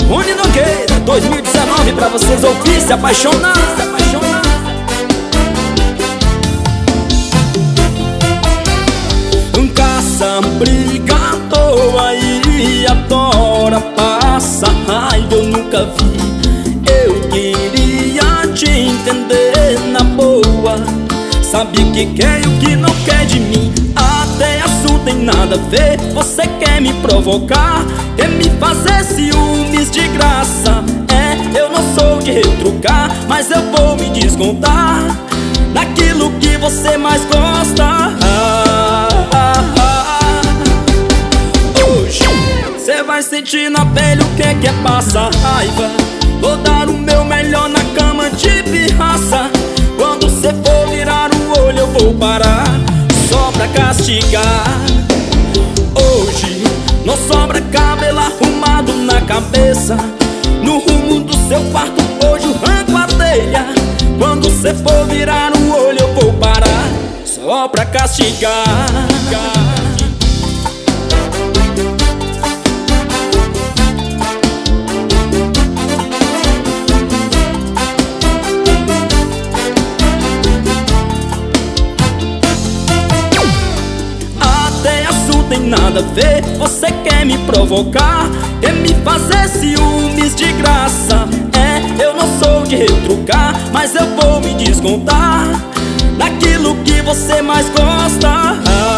Rony Nogueira, 2019, pra vocês ouvir, se apaixonar, se apaixonar. Caça, briga à toa e adora, passa raiva, eu nunca vi. Eu queria te entender na boa, sabe o que quer e o que não quer de mim. Até assunto tem nada a ver, você quer me provocar, quer me fazer ciúmes de graça. Eu não sou de retrucar, mas eu vou me descontar daquilo que você mais gosta. Hoje cê vai sentir na pele o que é passar raiva. Vou dar o meu melhor na cama de pirraça. Quando cê for virar o olho eu vou parar, só pra castigar. Hoje não sobra cabelo arrumado na cabeça. No rumo do seu quarto hoje o ranco a telha. Quando cê for virar o olho eu vou parar, só pra castigar. Até assunto tem nada a ver, você quer me provocar, quer me fazer ciúmes de graça. Eu não sou de retrucar, mas eu vou me descontar daquilo que você mais gosta.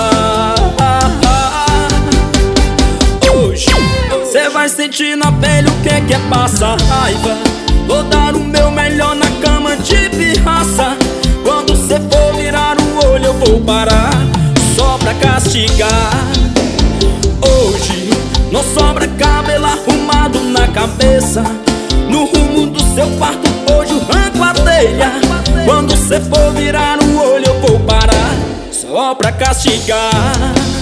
Hoje cê vai sentir na pele o que é passar raiva. Vou dar o meu melhor na cama de pirraça. Quando cê for virar o olho eu vou parar, só pra castigar. Hoje não sobra cabelo arrumado na cabeça. No rumo do seu quarto hoje o ranco a telha. Quando cê for virar o olho eu vou parar, só pra castigar.